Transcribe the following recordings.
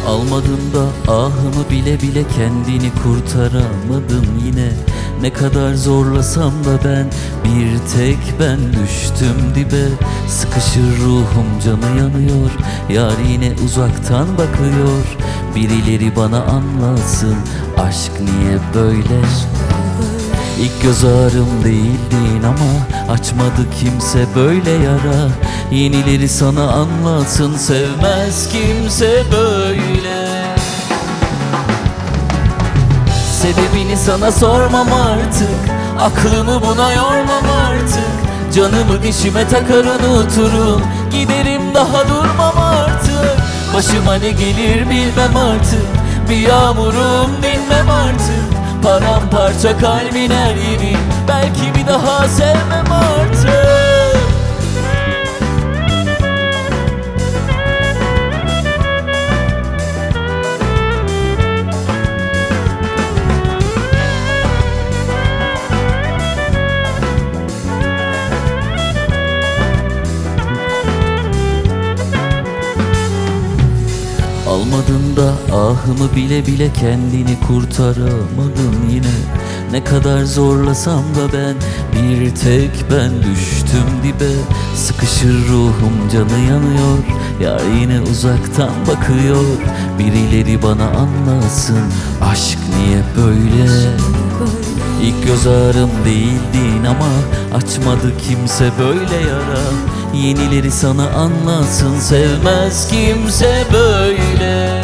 Almadın da ahımı bile bile kendini kurtaramadın yine. Ne kadar zorlasam da ben, bir tek ben düştüm dibe. Sıkışır ruhum, canı yanıyor, yar yine uzaktan bakıyor. Birileri bana anlatsın, aşk niye böyle? İlk göz ağrım değildin ama açmadı kimse böyle yara. Yenileri sana anlatsın, sevmez kimse böyle. Sebebini sana sormam artık, aklımı buna yormam artık. Canımı dişime takar unuturum, giderim daha durmam artık. Başıma ne gelir bilmem artık, bir yağmurum dinmem artık. Paramparça kalbin her yeri, belki bir daha sevmem artık. Almadın da ahımı bile bile kendini kurtaramadın yine. Ne kadar zorlasam da ben, bir tek ben düştüm dibe. Sıkışır ruhum, canı yanıyor, yar yine uzaktan bakıyor. Birileri bana anlatsın, aşk niye böyle? İlk göz ağrım değildin ama açmadı kimse böyle yara. Yenileri sana anlatsın, sevmez kimse böyle.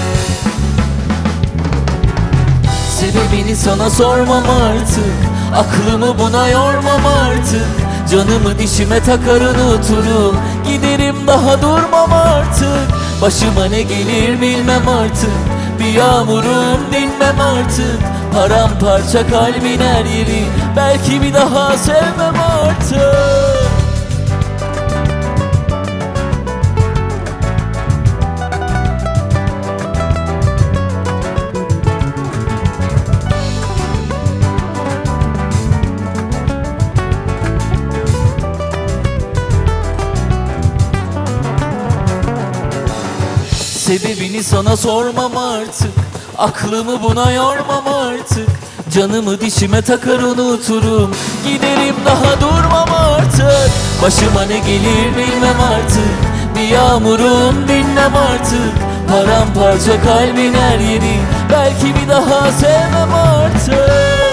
Sebebini sana sormam artık, aklımı buna yormam artık. Canımı dişime takar unuturum, giderim daha durmam artık. Başıma ne gelir bilmem artık, bir yağmurum dinmem artık. Paramparça kalbin her yeri, belki bir daha sevmem artık. Sebebini sana sormam artık, aklımı buna yormam artık. Canımı dişime takar unuturum, giderim daha durmam artık. Başıma ne gelir bilmem artık, bir yağmurum dinmem artık. Paramparça kalbin her yeri, belki bir daha sevmem artık.